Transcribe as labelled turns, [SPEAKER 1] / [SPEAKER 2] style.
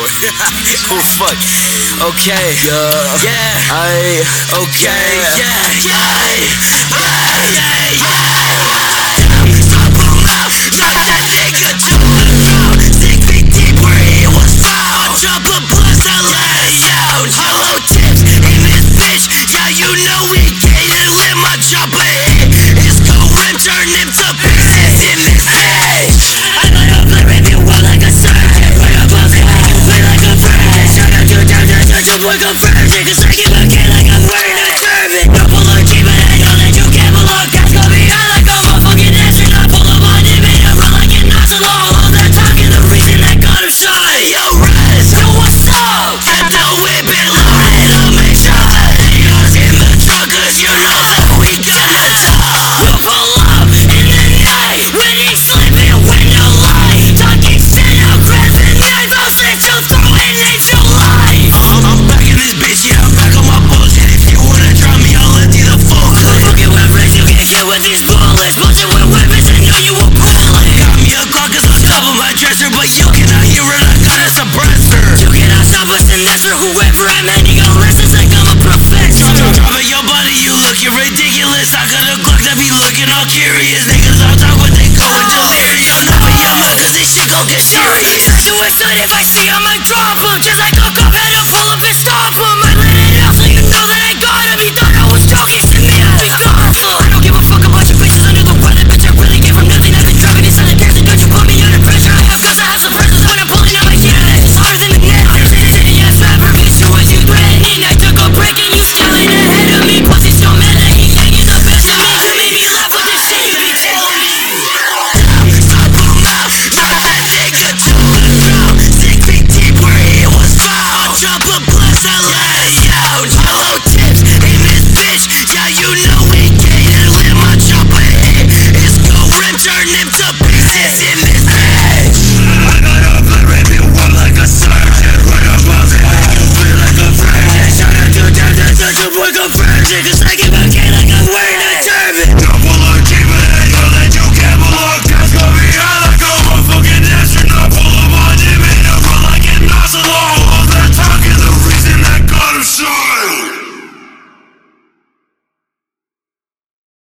[SPEAKER 1] boy. Oh fuck. Okay. Yeah. Okay. Yeah. Stop him out. Knock that nigga to the ground. 6 feet deep where he was found. Drop a blast, I let it out. Hollow tips in this bitch. Yeah, you know we can't let my chopper hit. It's cold rim, turn him to pieces in this bitch. I let him play with you like a surgeon. Play above it, play like a virgin. Shut up, you down, just like a virgin. Cause I give a kid like I'm wearing a turban. Don't pull a G, but I know that you can't belong. Guys go behind like a motherfucking astronaut. Pull up on him and I run like an ocelot. All that talking, the reason that got him shot. Yo, Rez, yo, what's up? Get the whip and loaded, I'll make sure that niggas in the truck. Cause you know that we gonna talk. We'll pull up in the night when he's sleeping with no light. Talking shit, I'll grab a knife, I'll slit your throat and end your life. I'm back in this bitch, yeah, I'm back on my bullshit. If you wanna try me, I'll let you the full clip. Fucking with friends, you can't get with these bullets. Bullshit with weapons, I know you a bullet. Got me a Glock cause I'm stuck on my dresser, but you cannot hear it, I got a suppressor. You cannot stop us and that's for whoever I'm ending on lessons like I'm a professor. Dropping your body, you looking ridiculous. I got a Glock that be looking all curious. Niggas all talk but they going delirious. Don't know me, I'm out cause this shit gon' get serious. Suicide if I see him, I drop him. Just like a cop, had to pull up and stop him.